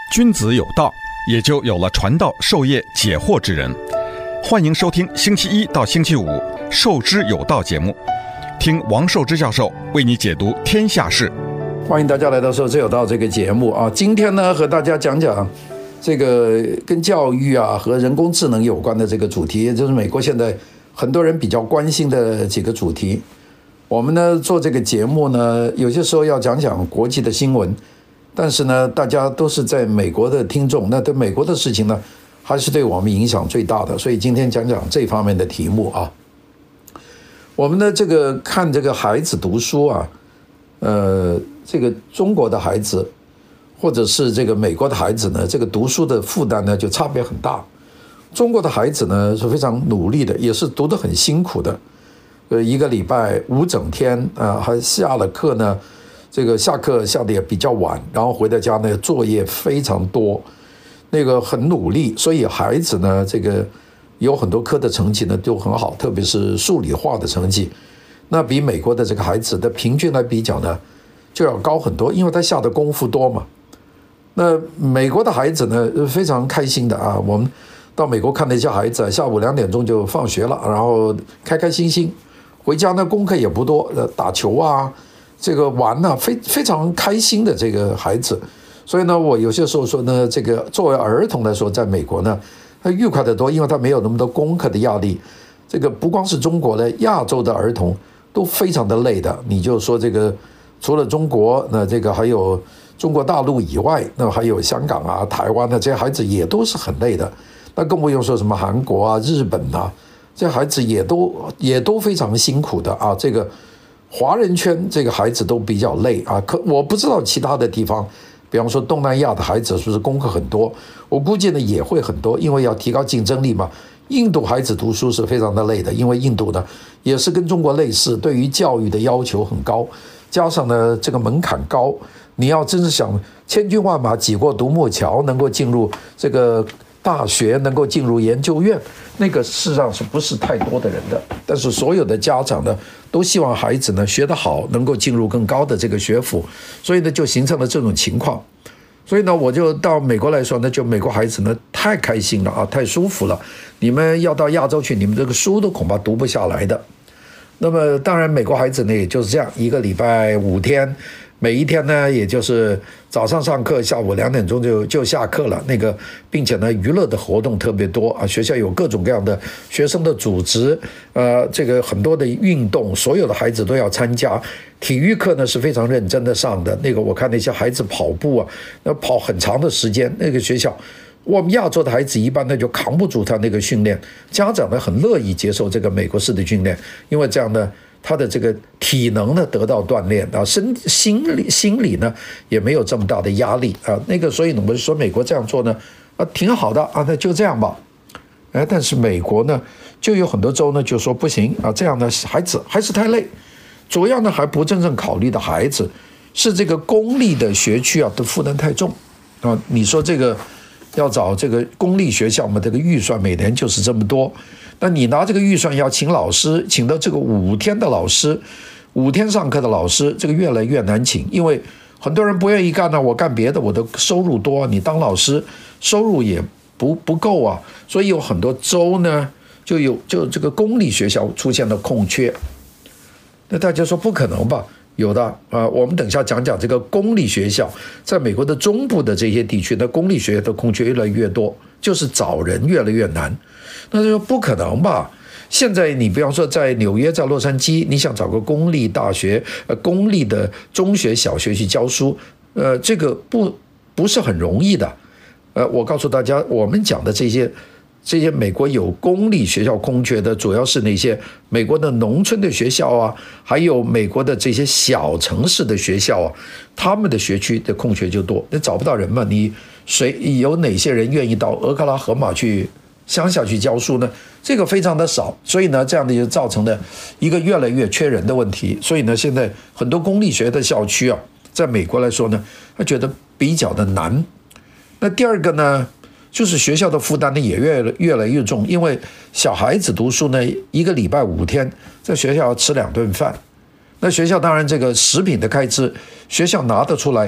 君子有道，也就有了传道授业解惑之人。欢迎收听星期一到星期五《授之有道》节目，听王寿之教授为你解读天下事。 欢迎大家来到《授之有道》这个节目啊！今天呢，和大家讲讲这个跟教育啊和人工智能有关的这个主题，也就是美国现在很多人比较关心的几个主题。我们呢做这个节目呢，有些时候要讲讲国际的新闻，但是呢，大家都是在美国的听众，那对美国的事情呢，还是对我们影响最大的。所以今天讲讲这方面的题目啊。我们的这个看这个孩子读书啊，这个中国的孩子或者是这个美国的孩子呢，这个读书的负担呢就差别很大。中国的孩子呢是非常努力的，也是读得很辛苦的。一个礼拜5整天啊，还下了课呢，这个下课下的也比较晚，然后回到家呢作业非常多，那个很努力，所以孩子呢这个有很多科的成绩呢都很好，特别是数理化的成绩，那比美国的这个孩子的平均来比较呢就要高很多，因为他下的功夫多嘛。那美国的孩子呢非常开心的啊，我们到美国看那些孩子，下午2点钟就放学了，然后开开心心回家呢，功课也不多，打球啊，这个玩啊，非常开心的这个孩子。所以呢，我有些时候说呢，这个作为儿童来说，在美国呢，他愉快得多，因为他没有那么多功课的压力。这个不光是中国的，亚洲的儿童都非常的累的。你就说这个除了中国，那这个还有中国大陆以外，那还有香港啊、台湾的这些孩子也都是很累的。那更不用说什么韩国啊、日本啊。这孩子也都非常辛苦的啊！这个华人圈这个孩子都比较累啊。可我不知道其他的地方，比方说东南亚的孩子是不是功课很多？我估计呢也会很多，因为要提高竞争力嘛。印度孩子读书是非常的累的，因为印度呢也是跟中国类似，对于教育的要求很高，加上呢这个门槛高，你要真是想千军万马挤过独木桥，能够进入这个大学，能够进入研究院，那个事实上是不是太多的人的？但是所有的家长呢，都希望孩子呢学得好，能够进入更高的这个学府，所以呢就形成了这种情况。所以呢，我就到美国来说呢，就美国孩子呢太开心了啊，太舒服了。你们要到亚洲去，你们这个书都恐怕读不下来的。那么当然，美国孩子呢也就是这样，一个礼拜5天。每一天呢，也就是早上上课，下午2点钟就下课了。那个，并且呢，娱乐的活动特别多啊。学校有各种各样的学生的组织，这个很多的运动，所有的孩子都要参加。体育课呢是非常认真的上的。那个我看那些孩子跑步啊，那跑很长的时间。那个学校，我们亚洲的孩子一般呢就扛不住他那个训练。家长呢很乐意接受这个美国式的训练，因为这样呢。他的这个体能呢得到锻炼啊，心理呢也没有这么大的压力啊。那个，所以我们说美国这样做呢啊挺好的啊，那就这样吧。但是美国呢就有很多州呢就说不行啊，这样呢孩子还是太累。主要呢还不真正考虑的孩子是这个公立的学区啊的负担太重啊。你说这个要找这个公立学校嘛，这个预算每年就是这么多。那你拿这个预算要请老师，请到这个5天的老师，5天上课的老师，这个越来越难请，因为很多人不愿意干呢，我干别的，我的收入多，你当老师收入也不够啊，所以有很多州呢就这个公立学校出现了空缺。那大家说不可能吧？有的啊，我们等一下讲讲这个公立学校，在美国的中部的这些地区，那公立学校的空缺越来越多，就是找人越来越难。那就说不可能吧？现在你比方说在纽约、在洛杉矶，你想找个公立大学、公立的中学、小学去教书，这个不是很容易的。我告诉大家，我们讲的这些美国有公立学校空缺的，主要是那些美国的农村的学校啊，还有美国的这些小城市的学校啊，他们的学区的空缺就多。你找不到人嘛？有哪些人愿意到俄克拉荷马去？乡下去教书呢，这个非常的少，所以呢，这样的就造成了一个越来越缺人的问题。所以呢，现在很多公立学的校区啊，在美国来说呢，他觉得比较的难。那第二个呢，就是学校的负担呢也越来越重，因为小孩子读书呢，一个礼拜5天，在学校要吃2顿饭。那学校当然这个食品的开支，学校拿得出来，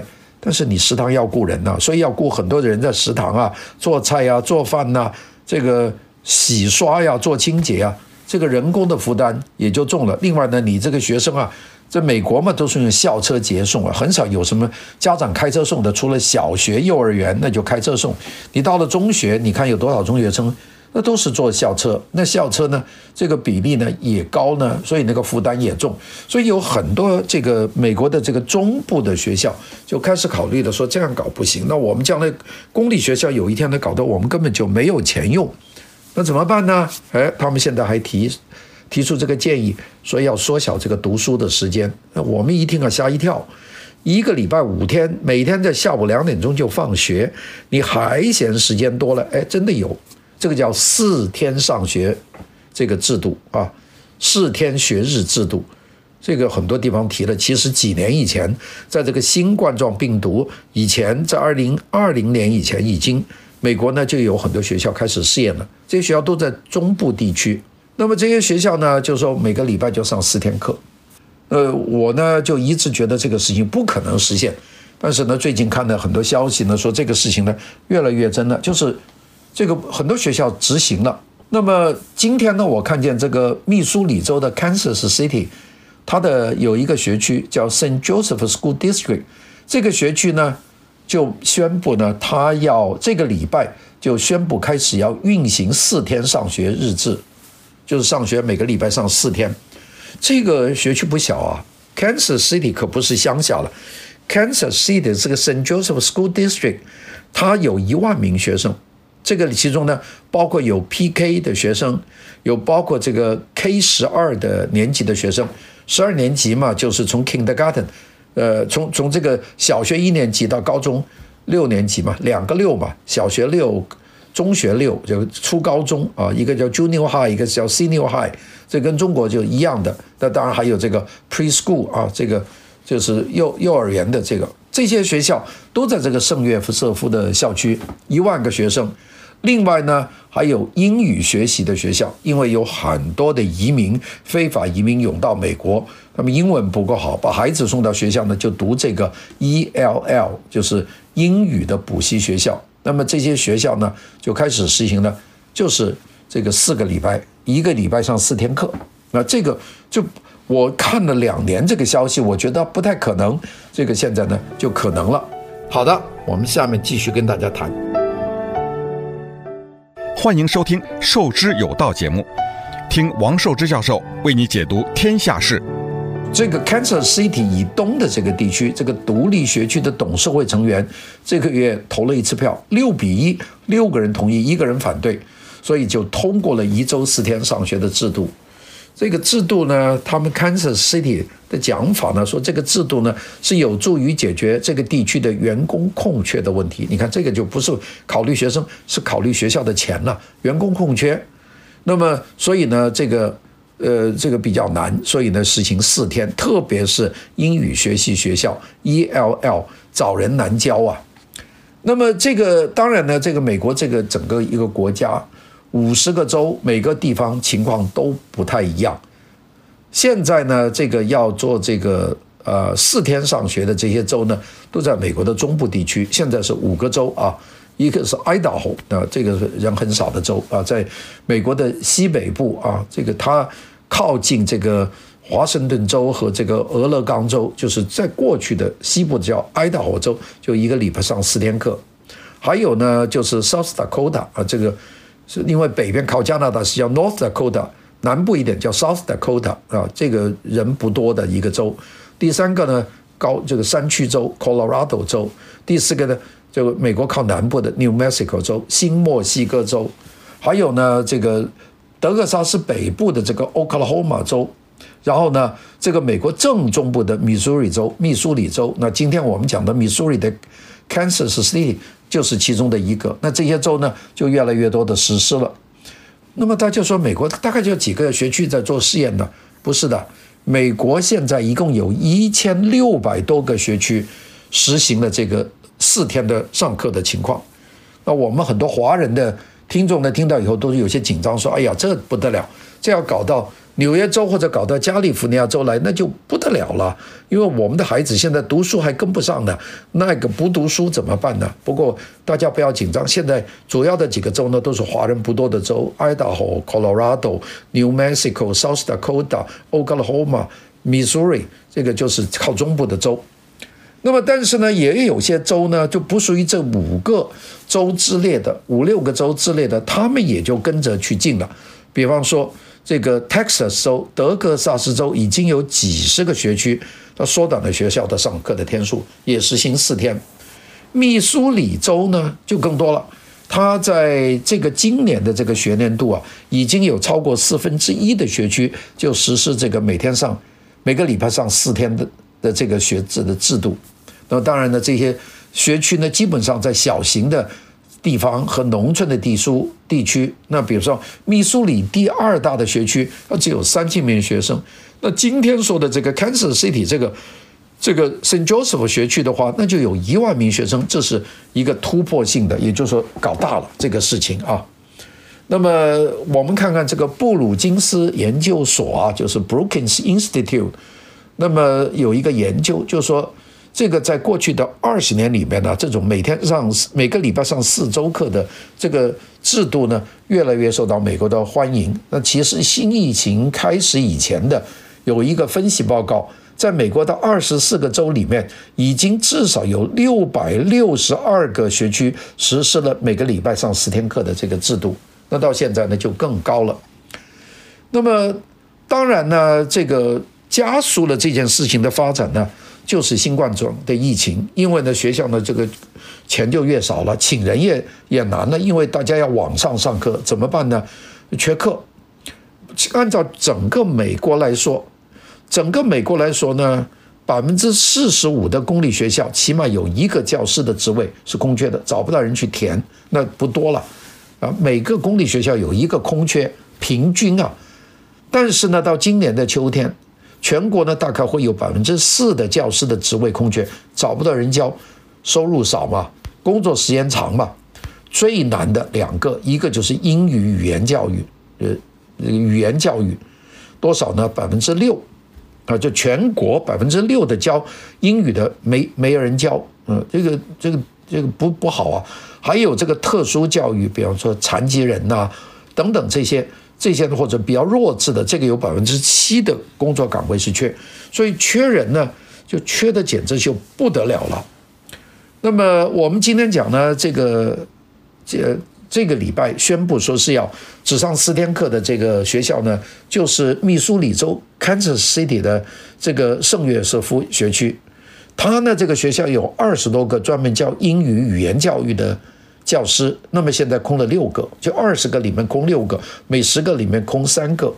但是你食堂要雇人所以要雇很多人在食堂做菜做饭这个洗刷做清洁这个人工的负担也就重了。另外呢，你这个学生在美国嘛，都是用校车接送很少有什么家长开车送的，除了小学、幼儿园那就开车送。你到了中学，你看有多少中学生，那都是坐校车。那校车呢，这个比例呢也高呢，所以那个负担也重。所以有很多这个美国的这个中部的学校就开始考虑了，说这样搞不行，那我们将来公立学校有一天呢搞得我们根本就没有钱用，那怎么办呢？他们现在还提出这个建议，说要缩小这个读书的时间。那我们一听吓一跳，一个礼拜5天，每天在下午2点钟就放学，你还嫌时间多了？真的有，这个叫4天上学这个制度4天学日制度。这个很多地方提了，其实几年以前，在这个新冠状病毒以前，在2020年以前，已经美国呢就有很多学校开始试验了。这些学校都在中部地区。那么这些学校呢，就说每个礼拜就上4天课。我呢就一直觉得这个事情不可能实现，但是呢，最近看了很多消息呢，说这个事情呢越来越真了，就是这个很多学校执行了。那么今天呢，我看见这个密苏里州的 Kansas City， 它的有一个学区叫 St. Joseph School District， 这个学区呢就宣布呢，它要这个礼拜就宣布开始要运行4天上学日制。就是上学每个礼拜上4天，这个学区不小Kansas City 可不是乡下了。Kansas City 这个 St. Joseph School District， 它有1万名学生，这个其中呢，包括有 PK 的学生，有包括这个 K12的年级的学生，12年级嘛，就是从 Kindergarten， 从这个小学1年级到高中6年级嘛，2个6嘛，小学6。中学6就初高中一个叫 Junior High， 一个叫 Senior High， 这跟中国就一样的。那当然还有这个 Preschool 这个就是幼儿园的这些学校都在这个圣约瑟夫的校区，1万个学生。另外呢，还有英语学习的学校，因为有很多的非法移民涌到美国，他们英文不够好，把孩子送到学校呢就读这个 ELL， 就是英语的补习学校。那么这些学校呢就开始实行了，就是这个4个礼拜，1个礼拜上4天课。那这个就我看了2年这个消息，我觉得不太可能，这个现在呢就可能了。好的，我们下面继续跟大家谈。 欢迎收听《授之有道》节目，听王寿之教授为你解读天下事。 这个 Kansas City 以东的这个地区，这个独立学区的董事会成员这个月投了一次票，6比1， 6个人同意，1个人反对，所以就通过了1周4天上学的制度。这个制度呢，他们 Kansas City 的讲法呢，说这个制度呢是有助于解决这个地区的员工空缺的问题。你看这个就不是考虑学生，是考虑学校的钱了，员工空缺。那么所以呢，这个比较难，所以呢实行4天，特别是英语学习学校 ELL 找人难教那么这个当然呢，这个美国这个整个一个国家50个州，每个地方情况都不太一样。现在呢，这个要做这个4天上学的这些州呢，都在美国的中部地区。现在是5个州一个是爱达荷这个人很少的州在美国的西北部这个它靠近这个华盛顿州和这个俄勒冈州，就是在过去的西部叫爱达荷州，就1个礼拜上4天课。还有呢，就是 South Dakota 这个是因为北边靠加拿大是叫 North Dakota， 南部一点叫 South Dakota 这个人不多的一个州。第3个呢，这个山区州 Colorado 州。第4个呢，就美国靠南部的 New Mexico 州、新墨西哥州。还有呢，这个德克萨斯北部的这个 Oklahoma 州。然后呢，这个美国正中部的密苏里州，那今天我们讲的密苏里的 Kansas City 就是其中的一个。那这些州呢，就越来越多的实施了。那么大家说美国大概就几个学区在做试验呢？不是的，美国现在一共有1600多个学区实行了这个4天的上课的情况。那我们很多华人的听众呢，听到以后都有些紧张，说：“哎呀，这不得了，这要搞到纽约州或者搞到加利福尼亚州来，那就不得了了，因为我们的孩子现在读书还跟不上呢，那个不读书怎么办呢？不过大家不要紧张，现在主要的几个州呢都是华人不多的州 ，Idaho、Colorado、New Mexico、South Dakota、Oklahoma、Missouri， 这个就是靠中部的州。那么但是呢，也有些州呢就不属于这5个州之列的，5、6个州之列的，他们也就跟着去进了。比方说这个 Texas 州、德克萨斯州已经有几十个学区，它缩短了学校的上课的天数，也实行4天。密苏里州呢就更多了，它在这个今年的这个学年度啊，已经有超过1/4的学区就实施这个每个礼拜上4天的这个学制的制度。那么当然呢，这些学区呢基本上在小型的地方和农村的地区，那比如说密苏里第2大的学区，它只有3000名学生。那今天说的这个 Kansas City 这个 St. Joseph 学区的话，那就有1万名学生，这是一个突破性的，也就是说搞大了这个事情啊。那么我们看看这个布鲁金斯研究所啊，就是 Brookings Institute， 那么有一个研究，就是说这个在过去的20年里面呢，这种每个礼拜上4周课的这个制度呢，越来越受到美国的欢迎。那其实新疫情开始以前的有一个分析报告，在美国的24个州里面，已经至少有662个学区实施了每个礼拜上4天课的这个制度。那到现在呢，就更高了。那么当然呢，这个加速了这件事情的发展呢，就是新冠状的疫情。因为呢，学校呢这个钱就越少了，请人也难了，因为大家要网上上课，怎么办呢？缺课。按照整个美国来说呢，45%的公立学校起码有1个教师的职位是空缺的，找不到人去填，那不多了啊。每个公立学校有1个空缺，平均啊。但是呢，到今年的秋天，全国呢大概会有4%的教师的职位空缺，找不到人教，收入少嘛，工作时间长嘛。最难的2个，一个就是英语语言教育，语言教育多少呢？6%啊，就全国6%的教英语的没人教，这个不好啊。还有这个特殊教育，比方说残疾人呐等等这些或者比较弱智的，这个有7%的工作岗位是缺，所以缺人呢，就缺的简直就不得了了。那么我们今天讲呢，这个礼拜宣布说是要只上4天课的这个学校呢，就是密苏里州 Kansas City 的这个圣约瑟夫学区。它呢这个学校有20多个专门教英语语言教育的教师，那么现在空了6个，就20个里面空6个，每10个里面空3个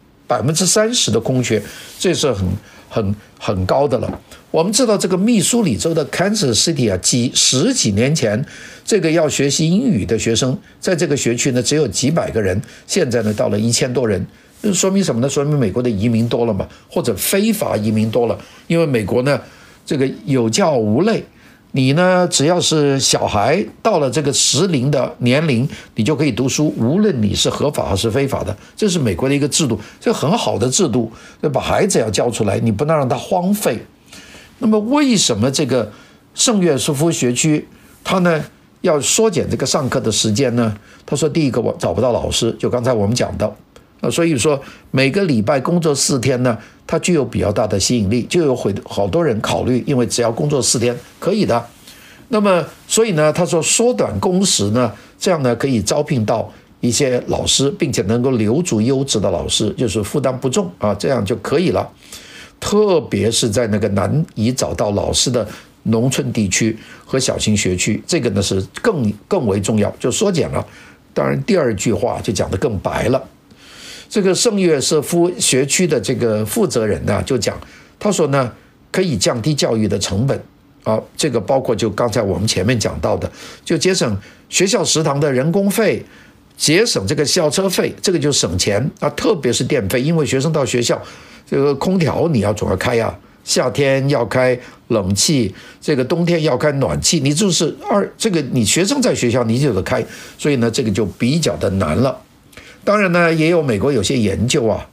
，30%的空缺，这是很高的了。我们知道这个密苏里州的 Kansas City 啊，10几年前这个要学习英语的学生，在这个学区呢只有几百个人，现在呢到了1000多人。说明什么呢？说明美国的移民多了嘛，或者非法移民多了。因为美国呢这个有教无类，你呢只要是小孩到了这个适龄的年龄，你就可以读书，无论你是合法还是非法的，这是美国的一个制度，这很好的制度，把孩子要教出来，你不能让他荒废。那么为什么这个圣约瑟夫学区他呢要缩减这个上课的时间呢？他说第一个我找不到老师，就刚才我们讲的，所以说每个礼拜工作4天呢，它具有比较大的吸引力，就有好多人考虑，因为只要工作4天可以的。那么所以呢，他说缩短工时呢，这样呢可以招聘到一些老师，并且能够留住优质的老师，就是负担不重啊，这样就可以了。特别是在那个难以找到老师的农村地区和小型学区，这个呢是更为重要，就缩减了。当然第2句话就讲得更白了。这个圣约瑟夫学区的这个负责人呢就讲，他说呢可以降低教育的成本啊，这个包括就刚才我们前面讲到的，就节省学校食堂的人工费，节省这个校车费，这个就省钱啊，特别是电费，因为学生到学校这个空调你要总要开啊，夏天要开冷气，这个冬天要开暖气，你就是这个你学生在学校你就得开，所以呢这个就比较的难了。当然呢，也有美国有些研究啊，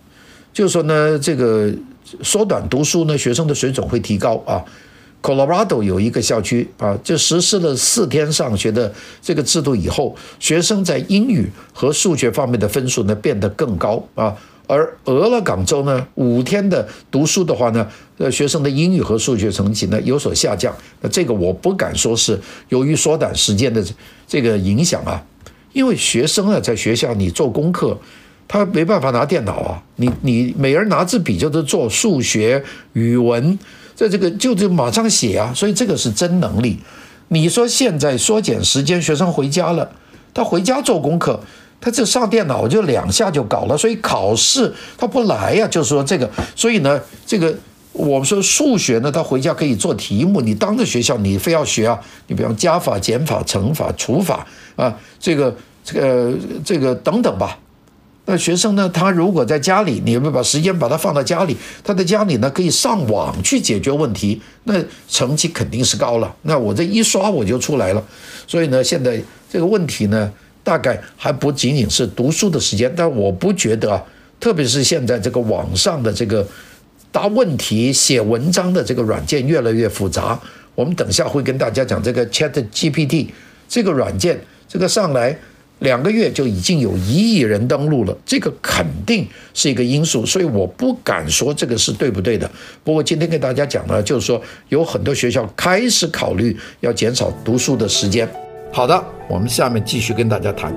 就是说呢，这个缩短读书呢，学生的水准会提高啊。Colorado 有一个校区啊，就实施了4天上学的这个制度以后，学生在英语和数学方面的分数呢变得更高啊。而俄勒冈州呢，5天的读书的话呢，学生的英语和数学成绩呢有所下降。那这个我不敢说是由于缩短时间的这个影响啊，因为学生啊在学校你做功课，他没办法拿电脑啊，你每人拿支笔就是做数学、语文，这个就马上写啊，所以这个是真能力。你说现在缩减时间，学生回家了，他回家做功课。他这上电脑就2下就搞了，所以考试他不来呀，就是说这个，所以呢，这个我们说数学呢，他回家可以做题目，你当着学校你非要学啊，你比方加法、减法、乘法、除法啊，这个等等吧。那学生呢，他如果在家里，你把时间把他放到家里，他在家里呢可以上网去解决问题，那成绩肯定是高了。那我这一刷我就出来了，所以呢，现在这个问题呢。大概还不仅仅是读书的时间，但我不觉得啊，特别是现在这个网上的这个答问题、写文章的这个软件越来越复杂。我们等下会跟大家讲这个 ChatGPT 这个软件，这个上来2个月就已经有1亿人登录了，这个肯定是一个因素，所以我不敢说这个是对不对的。不过今天跟大家讲呢，就是说有很多学校开始考虑要减少读书的时间。好的，我们下面继续跟大家谈。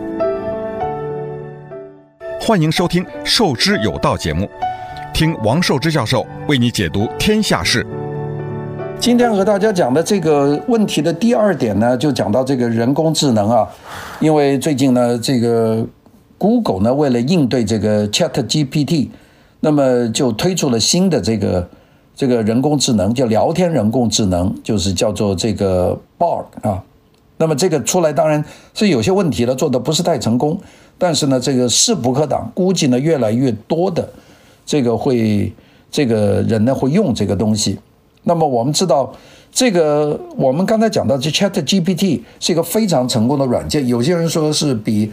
欢迎收听《授之有道》节目，听王寿之教授为你解读天下事。 今天和大家讲的这个问题的第2点呢，就讲到这个人工智能啊，因为最近呢，这个 Google 呢为了应对这个 ChatGPT， 那么就推出了新的这个人工智能，叫聊天人工智能，就是叫做这个 Bard 啊。那么这个出来当然是有些问题了，做的不是太成功，但是呢，这个势不可挡，估计呢越来越多的这个人呢会用这个东西。那么我们知道，这个我们刚才讲到这 ChatGPT 是一个非常成功的软件，有些人说是比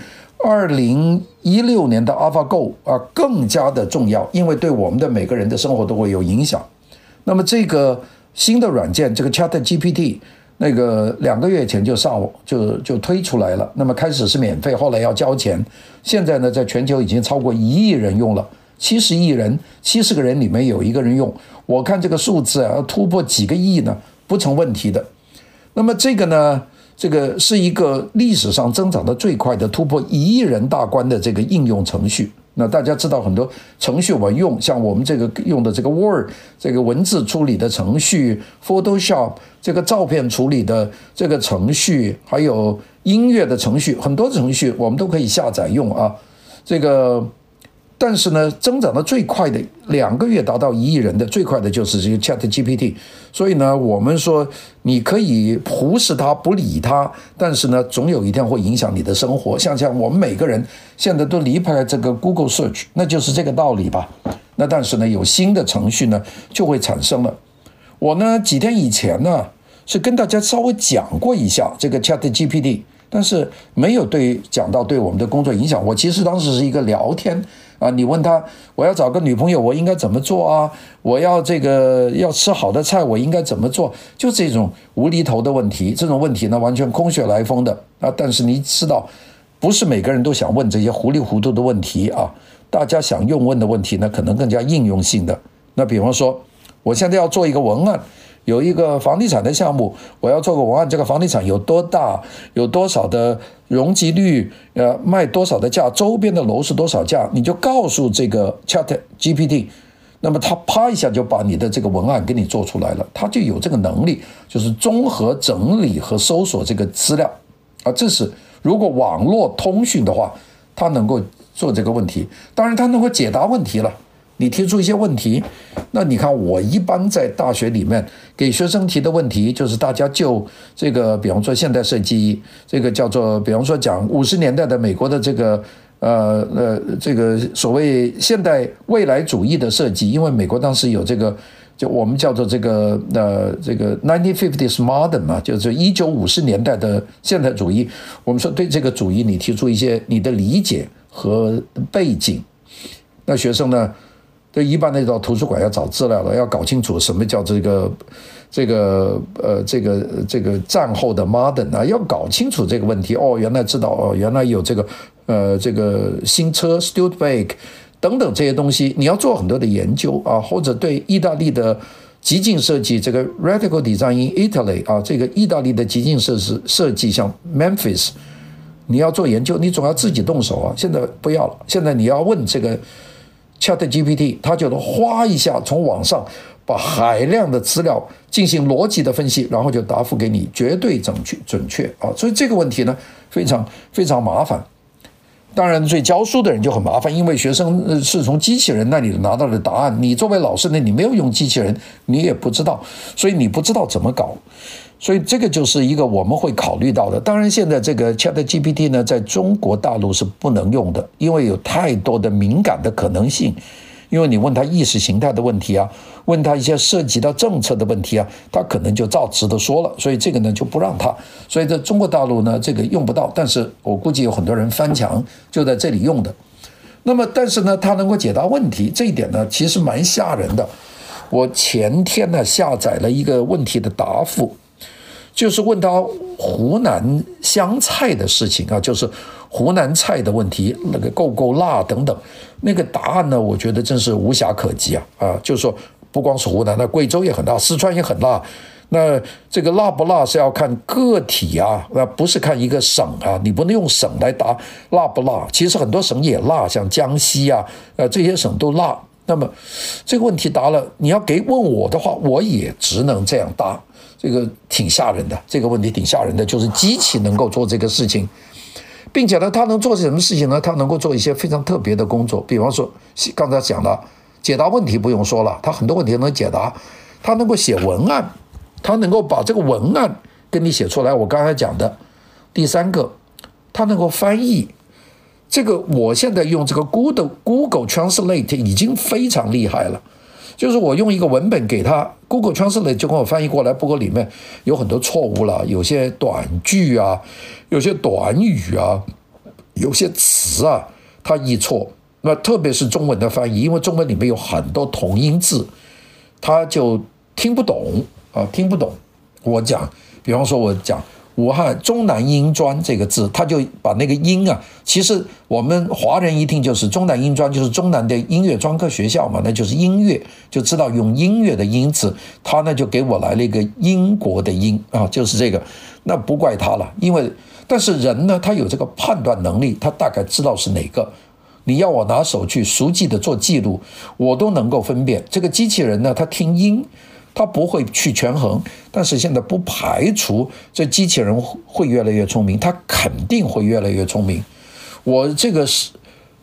2016年的 AlphaGo 啊更加的重要，因为对我们的每个人的生活都会有影响。那么这个新的软件，这个 ChatGPT。那个2个月前就推出来了，那么开始是免费，后来要交钱。现在呢，在全球已经超过1亿人用了，70亿人，70个人里面有1个人用。我看这个数字啊，要突破几个亿呢，不成问题的。那么这个呢，这个是一个历史上增长的最快的突破1亿人大关的这个应用程序。那大家知道很多程序我们用，像我们这个用的这个 Word 这个文字处理的程序， Photoshop 这个照片处理的这个程序，还有音乐的程序，很多程序我们都可以下载用啊。这个但是呢，增长的最快的2个月达到1亿人的最快的就是这个 ChatGPT。所以呢，我们说你可以忽视它不理它，但是呢，总有一天会影响你的生活。像我们每个人现在都离不开这个 Google Search， 那就是这个道理吧。那但是呢，有新的程序呢就会产生了。我呢几天以前呢是跟大家稍微讲过一下这个 ChatGPT， 但是没有讲到对我们的工作影响。我其实当时是一个聊天啊，你问他我要找个女朋友我应该怎么做啊，我要要吃好的菜我应该怎么做，就这种无厘头的问题。这种问题呢完全空穴来风的啊。但是你知道不是每个人都想问这些糊里糊涂的问题啊，大家想问的问题呢可能更加应用性的。那比方说我现在要做一个文案，有一个房地产的项目，我要做个文案，这个房地产有多大，有多少的容积率，卖多少的价，周边的楼是多少价，你就告诉这个 ChatGPT， 那么它啪一下就把你的这个文案给你做出来了，它就有这个能力，就是综合整理和搜索这个资料啊。这是如果网络通讯的话，它能够做这个问题，当然它能够解答问题了。你提出一些问题，那你看我一般在大学里面给学生提的问题，就是大家就这个，比方说现代设计，这个叫做，比方说讲50年代的美国的这个这个所谓现代未来主义的设计，因为美国当时有这个，就我们叫做这个 1950s modern 嘛，就是1950年代的现代主义。我们说对这个主义你提出一些你的理解和背景，那学生呢这一般的到图书馆要找资料了，要搞清楚什么叫这个战后的 modern 啊，要搞清楚这个问题。原来知道原来有这个新车 Studebaker 等等这些东西，你要做很多的研究啊，或者对意大利的极境设计，这个 Radical Design in Italy 啊，这个意大利的极境设计，像 Memphis， 你要做研究，你总要自己动手啊。现在不要了，现在你要问这个 ChatGPT， 它就能哗一下从网上把海量的资料进行逻辑的分析，然后就答复给你，绝对准确啊。所以这个问题呢，非常非常麻烦。当然，对教书的人就很麻烦，因为学生是从机器人那里拿到的答案，你作为老师呢，你没有用机器人，你也不知道，所以你不知道怎么搞。所以这个就是一个我们会考虑到的。当然，现在这个 ChatGPT 呢，在中国大陆是不能用的，因为有太多的敏感的可能性。因为你问他意识形态的问题啊，问他一些涉及到政策的问题啊，他可能就照直的说了，所以这个呢就不让他。所以在中国大陆呢，这个用不到，但是我估计有很多人翻墙就在这里用的。那么，但是呢，它能够解答问题，这一点呢其实蛮吓人的。我前天呢下载了一个问题的答复，就是问他湖南湘菜的事情啊，就是湖南菜的问题，那个够不够辣等等，那个答案呢，我觉得真是无暇可及啊！就是说，不光是湖南，那贵州也很辣，四川也很辣。那这个辣不辣是要看个体啊，不是看一个省啊，你不能用省来答辣不辣。其实很多省也辣，像江西啊，这些省都辣。那么这个问题答了，你要问我的话，我也只能这样答。这个挺吓人的，这个问题挺吓人的，就是机器能够做这个事情。并且呢，他能做什么事情呢？他能够做一些非常特别的工作，比方说刚才讲的解答问题不用说了，他很多问题能解答，他能够写文案，他能够把这个文案跟你写出来。我刚才讲的第三个，他能够翻译。这个我现在用这个 Google Translate 已经非常厉害了，就是我用一个文本给他 ，Google Translate 就跟我翻译过来，不过里面有很多错误了，有些短句啊，有些短语啊，有些词啊，它译错。那特别是中文的翻译，因为中文里面有很多同音字，他就听不懂啊，听不懂。我讲，比方说我讲武汉中南音专这个字，他就把那个音啊，其实我们华人一听就是中南音专，就是中南的音乐专科学校嘛，那就是音乐，就知道用音乐的音字，他呢就给我来了一个英国的音啊，就是这个，那不怪他了，因为但是人呢，他有这个判断能力，他大概知道是哪个。你要我拿手去熟记的做记录，我都能够分辨。这个机器人呢，它听音，它不会去权衡，但是现在不排除这机器人会越来越聪明，它肯定会越来越聪明。我这个是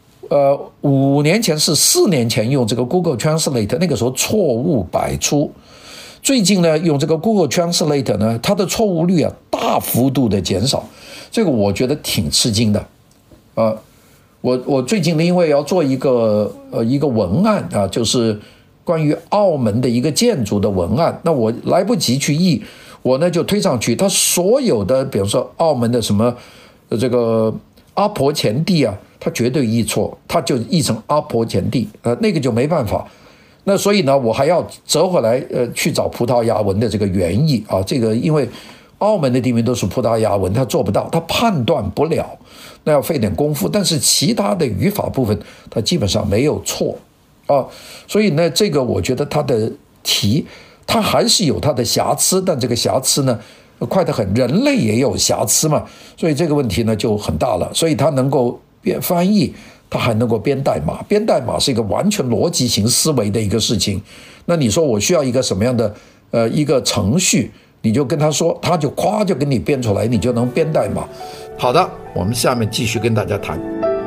5年前是4年前用这个 Google Translate， 那个时候错误百出。最近呢，用这个 Google Translate 呢，它的错误率啊大幅度的减少，这个我觉得挺吃惊的。我最近呢，因为要做一个文案啊，就是关于澳门的一个建筑的文案，那我来不及去译，我呢就推上去，它所有的，比如说澳门的什么这个阿婆前地啊，它绝对译错，它就译成阿婆前地，那个就没办法。那所以呢，我还要折回来去找葡萄牙文的这个原意啊，这个因为澳门的地名都是葡萄牙文，他做不到，他判断不了，那要费点功夫。但是其他的语法部分，他基本上没有错啊。所以呢，这个我觉得他的题，他还是有他的瑕疵，但这个瑕疵呢，快得很，人类也有瑕疵嘛，所以这个问题呢就很大了。所以他能够翻译，他还能够编代码，编代码是一个完全逻辑型思维的一个事情。那你说我需要一个什么样的一个程序？你就跟他说，他就夸就给你编出来，你就能编代码。好的，我们下面继续跟大家谈。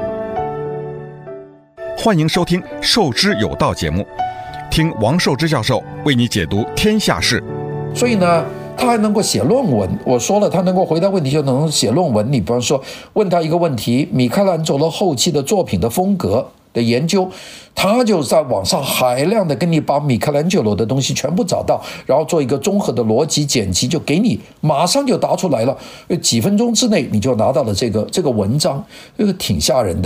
欢迎收听《授之有道》节目，听王寿之教授为你解读天下事。 所以呢，他还能够写论文。我说了，他能够回答问题就能写论文。你比方说问他一个问题，米开朗基罗后期的作品的风格的研究，他就在网上海量的跟你把米开朗基罗的东西全部找到，然后做一个综合的逻辑剪辑，就给你马上就答出来了，几分钟之内你就拿到了这个文章，这个挺吓人的。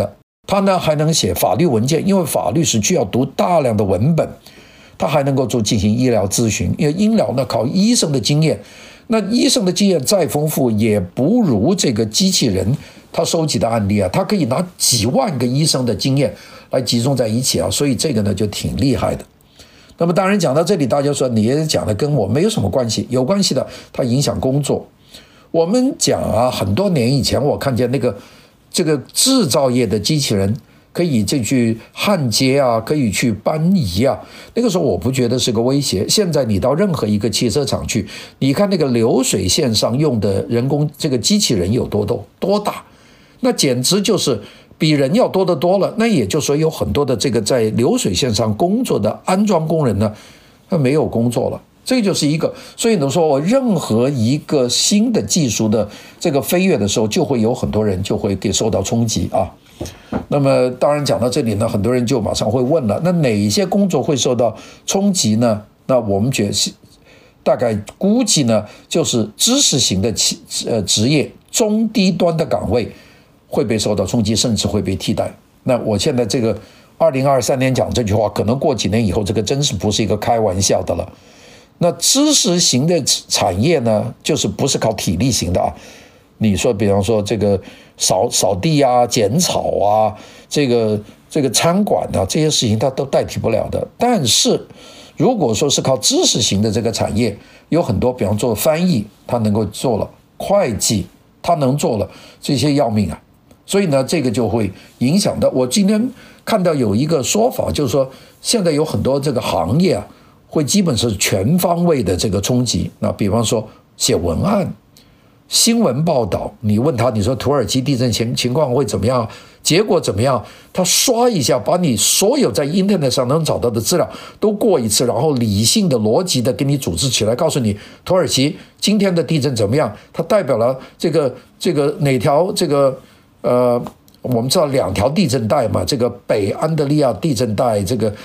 他呢还能写法律文件，因为法律是需要读大量的文本，他还能够进行医疗咨询，因为医疗呢靠医生的经验，那医生的经验再丰富，也不如这个机器人他收集的案例啊，他可以拿几万个医生的经验来集中在一起啊，所以这个呢就挺厉害的。那么当然讲到这里，大家说你也讲的跟我没有什么关系，有关系的，它影响工作。我们讲啊，很多年以前我看见这个制造业的机器人可以去焊接啊，可以去搬移啊，那个时候我不觉得是个威胁。现在你到任何一个汽车厂去，你看那个流水线上用的人工这个机器人有多大，那简直就是比人要多得多了。那也就是说有很多的这个在流水线上工作的安装工人呢，他没有工作了。这就是一个，所以呢说任何一个新的技术的这个飞跃的时候，就会有很多人就会给受到冲击啊。那么当然讲到这里呢，很多人就马上会问了，那哪些工作会受到冲击呢？那我们觉得大概估计呢，就是知识型的职业、中低端的岗位会被受到冲击，甚至会被替代。那我现在这个2023年讲这句话，可能过几年以后，这个真是不是一个开玩笑的了。那知识型的产业呢，就是不是靠体力型的啊。你说比方说这个扫地啊、剪草啊，这个餐馆啊，这些事情它都代替不了的。但是如果说是靠知识型的这个产业，有很多比方说翻译它能够做了，会计它能做了，这些要命啊。所以呢这个就会影响到。我今天看到有一个说法，就是说现在有很多这个行业啊，会基本是全方位的这个冲击。那比方说写文案、新闻报道，你问他，你说土耳其地震情况会怎么样，结果怎么样，他刷一下把你所有在 Internet 上能找到的资料都过一次，然后理性的逻辑的给你组织起来，告诉你土耳其今天的地震怎么样，它代表了这个哪条我们知道2条地震带嘛，这个北安德利亚地震带，这个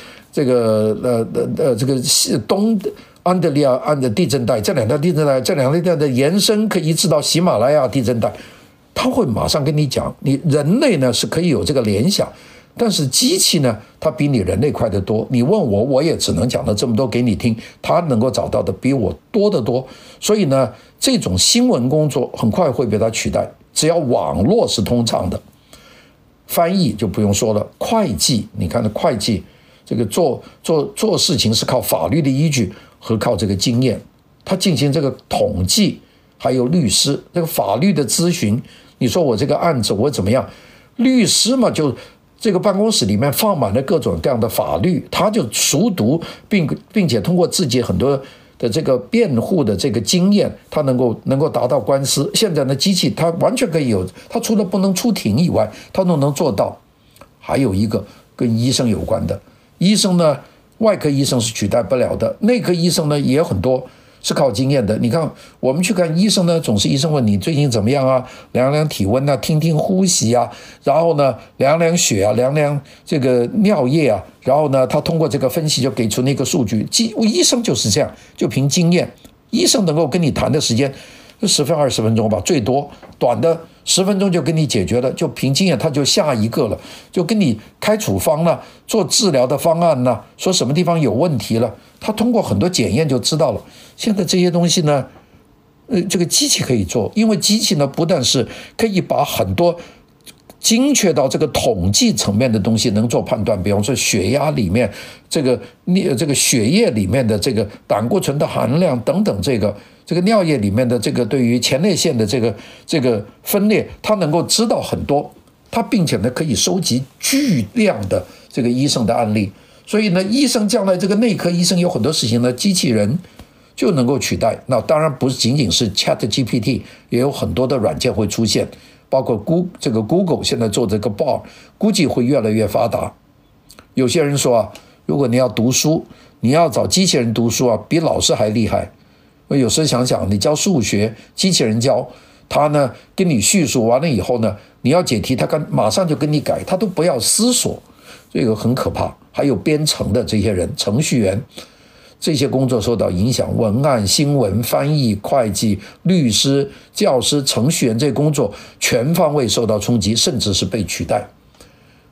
东安德利亚地震带，这2条地震带，这2条地震带的延伸可以一直到喜马拉雅地震带，他会马上跟你讲。你人类呢是可以有这个联想，但是机器呢，它比你人类快得多。你问我，我也只能讲了这么多给你听，它能够找到的比我多得多。所以呢，这种新闻工作很快会被它取代，只要网络是通畅的。翻译就不用说了，会计，你看的会计，这个做事情是靠法律的依据和靠这个经验，他进行这个统计，还有律师这个法律的咨询。你说我这个案子我怎么样？律师嘛，就这个办公室里面放满了各种各样的法律，他就熟读，并且通过自己很多的这个辩护的这个经验，他能够达到官司。现在呢，机器它完全可以有，它除了不能出庭以外，它都能做到。还有一个跟医生有关的，医生呢，外科医生是取代不了的，内科医生呢也有很多是靠经验的。你看我们去看医生呢，总是医生问你最近怎么样啊，量量体温啊，听听呼吸啊，然后呢量量血啊，量量这个尿液啊，然后呢他通过这个分析就给出那个数据。医生就是这样，就凭经验，医生能够跟你谈的时间10分20分钟吧，最多短的10分钟就跟你解决了，就凭经验他就下一个了，就跟你开处方了，做治疗的方案了，说什么地方有问题了，他通过很多检验就知道了。现在这些东西呢，这个机器可以做，因为机器呢不但是可以把很多精确到这个统计层面的东西能做判断，比方说血压里面这个血液里面的这个胆固醇的含量等等，这个尿液里面的这个对于前列腺的这个分裂，它能够知道很多，它并且呢可以收集巨量的这个医生的案例。所以呢，医生将来这个内科医生有很多事情呢，机器人就能够取代。那当然不仅仅是 ChatGPT， 也有很多的软件会出现，包括Google 现在做这个 Bard， 估计会越来越发达。有些人说啊，如果你要读书，你要找机器人读书啊，比老师还厉害。我有时候想想，你教数学，机器人教，他呢跟你叙述完了以后呢，你要解题，他马上就跟你改，他都不要思索，这个很可怕。还有编程的这些人，程序员，这些工作受到影响，文案、新闻、翻译、会计、律师、教师、程序员这些工作全方位受到冲击，甚至是被取代。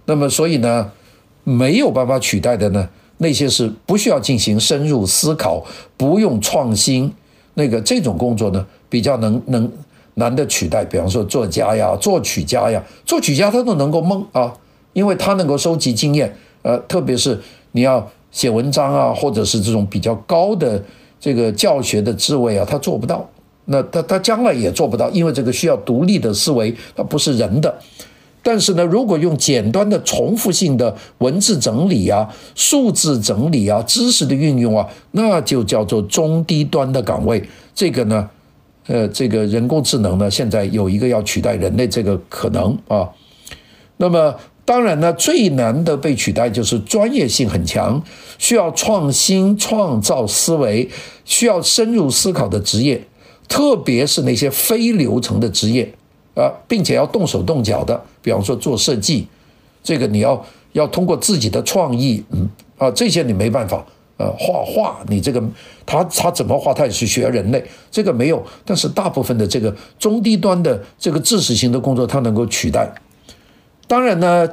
那么所以呢，没有办法取代的呢，那些是不需要进行深入思考、不用创新这种工作呢，比较难的取代。比方说作家呀、作曲家呀，作曲家他都能够蒙啊，因为他能够收集经验，特别是你要写文章啊，或者是这种比较高的这个教学的智慧啊，他做不到。那他将来也做不到，因为这个需要独立的思维，它不是人的。但是呢，如果用简单的重复性的文字整理啊、数字整理啊、知识的运用啊，那就叫做中低端的岗位。这个呢，这个人工智能呢，现在有一个要取代人类这个可能啊。那么当然呢，最难的被取代就是专业性很强、需要创新创造思维、需要深入思考的职业，特别是那些非流程的职业。并且要动手动脚的，比方说做设计，这个你要通过自己的创意，这些你没办法，画画你这个他怎么画，他也是学人类，这个没有，但是大部分的这个中低端的这个知识型的工作，它能够取代。当然呢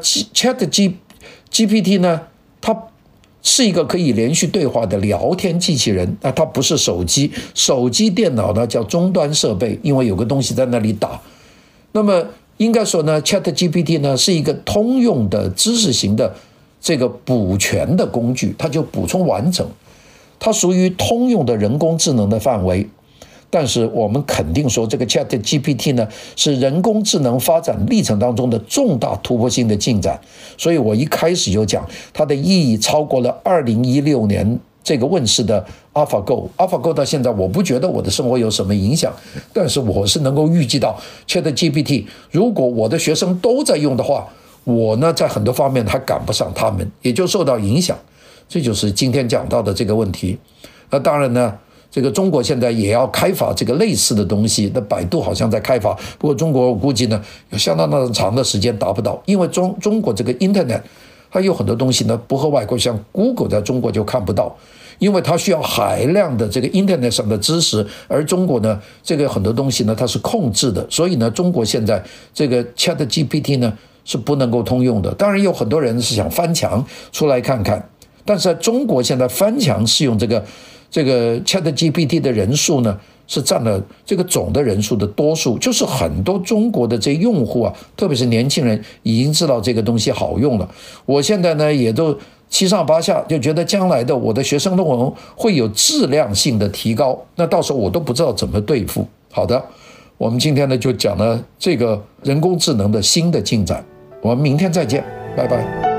，ChatGPT 呢，它是一个可以连续对话的聊天机器人，它不是手机电脑呢叫终端设备，因为有个东西在那里打。那么应该说呢 ，ChatGPT 呢是一个通用的知识型的这个补全的工具，它就补充完整，它属于通用的人工智能的范围。但是我们肯定说，这个 ChatGPT 呢是人工智能发展历程当中的重大突破性的进展，所以我一开始就讲它的意义超过了2016年这个问世的 AlphaGo 到现在，我不觉得我的生活有什么影响，但是我是能够预计到 ChatGPT 如果我的学生都在用的话，我呢在很多方面还赶不上他们，也就受到影响。这就是今天讲到的这个问题。那当然呢，这个中国现在也要开发这个类似的东西，那百度好像在开发，不过中国我估计呢有相当长的时间达不到，因为中国这个 Internet 它有很多东西呢不和外国，像 Google 在中国就看不到，因为它需要海量的这个 Internet 上的知识，而中国呢这个很多东西呢它是控制的，所以呢中国现在这个 ChatGPT 呢是不能够通用的。当然有很多人是想翻墙出来看看，但是在中国现在翻墙使用这个 ChatGPT 的人数呢是占了这个总的人数的多数，就是很多中国的这用户啊，特别是年轻人已经知道这个东西好用了。我现在呢也都七上八下，就觉得将来的我的学生论文会有质量性的提高，那到时候我都不知道怎么对付。好的，我们今天呢就讲了这个人工智能的新的进展，我们明天再见，拜拜。